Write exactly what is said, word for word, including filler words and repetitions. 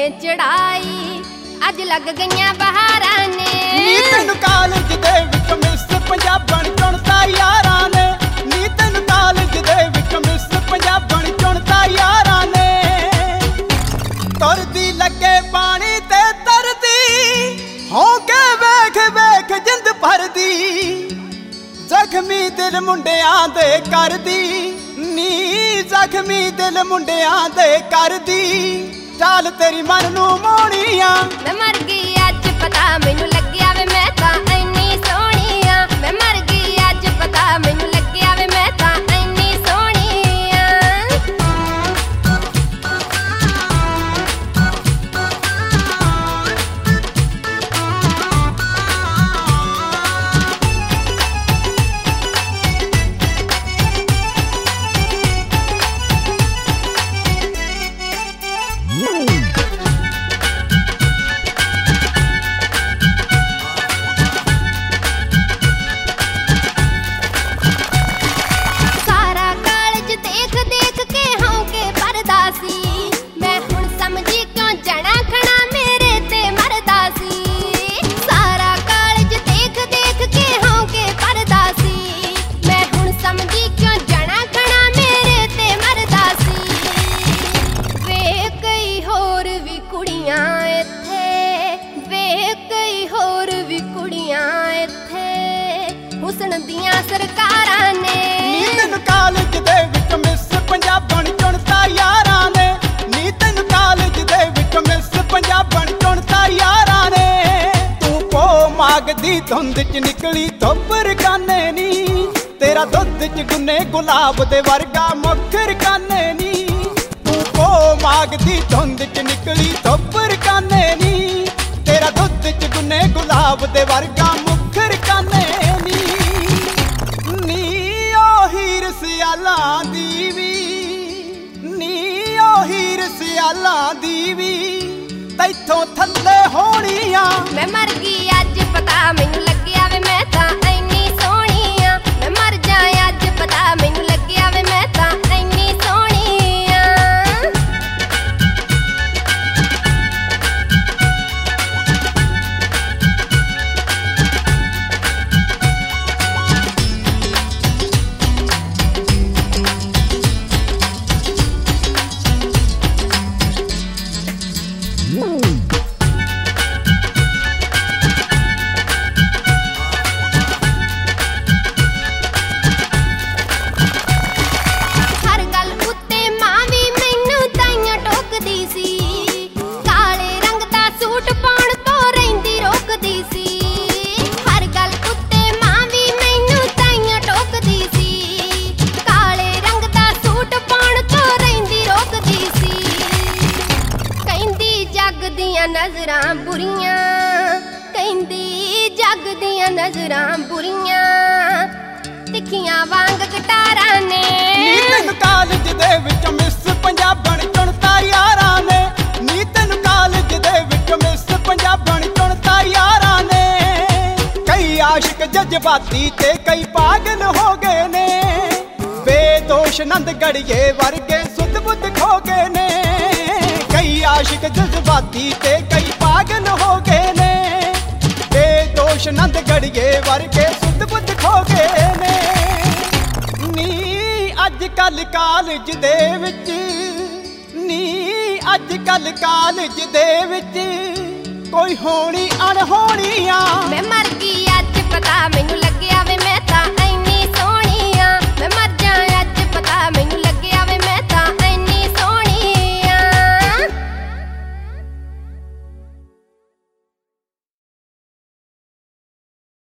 चढ़ाई अज लग गईयां बहारां ने। नी तैनूं कॉलेज दे विच मिस पंजाबण चुणता यारां ने। नी तैनूं कॉलेज दे विच मिस पंजाबण चुणता यारां ने। तुरदी लगे पानी ते तरदी हो के वेख वेख जिंद भरदी। जख्मी दिल मुंडियां दे करदी नी जख्मी दिल मुंडियां दे करदी। चाल तेरी मन नूं मोहणियां मैं मर गई अज पता मैनू लग्या वे मैं तां इन्नी सोहणी आ। मैं मर गई अज पता मैनू लग्या वे मैं तां इन्नी सोहणी आ। हुसन दियां सरकारां ने। नी तैनूं कॉलेज दे विच मिस पंजाबण चुणता यारां ने। नी तैनूं कॉलेज दे विच मिस पंजाबण चुणता यारां ने। तू पो मागदी धुंद च निकली धुब्बर काने नी। तेरा दुध च गुने गुलाब दे वर्गा मुखर काने नी। तू पो मागदी धुंद च निकली धुब्बर काने नी। तेरा दुध च गुने गुलाब दे वर्गा मुखर काने नी। सियालां दी we knee O Heer सियालां the we तैथों थल्ले होणियां। मैं मर गई अज पता मैनू लग्या वे मैं तां इन्नी सोहणी आ। मैं मर जाए अज पता मैनू लग्या वे मैं तां इन्नी सोहणी आ। नजरां बुरियां कहंदी जग दियां नजरां बुरियां तिखियां वांग कटारां ने। नी तैनूं कॉलेज दे विच मिस पंजाबण चुणता यारां ने। नी तैनूं कॉलेज दे विच मिस पंजाबण चुणता यारां ने। कई आशिक जज्बाती ते कई पागल हो गए ने। बेदोश नंद गड़िए वर्गे सुध बुध खो गए ने। कई आशिक जज्बाती ते कई पागल हो गए ने। बेदोश नंद गड़िए वर्गे सुध बुध खो गए ने। नी अज कल कॉलेज दे विच नी अज कल कॉलेज दे विच कोई होनी अनहोनी आ। मैं मर गई अज पता मैनू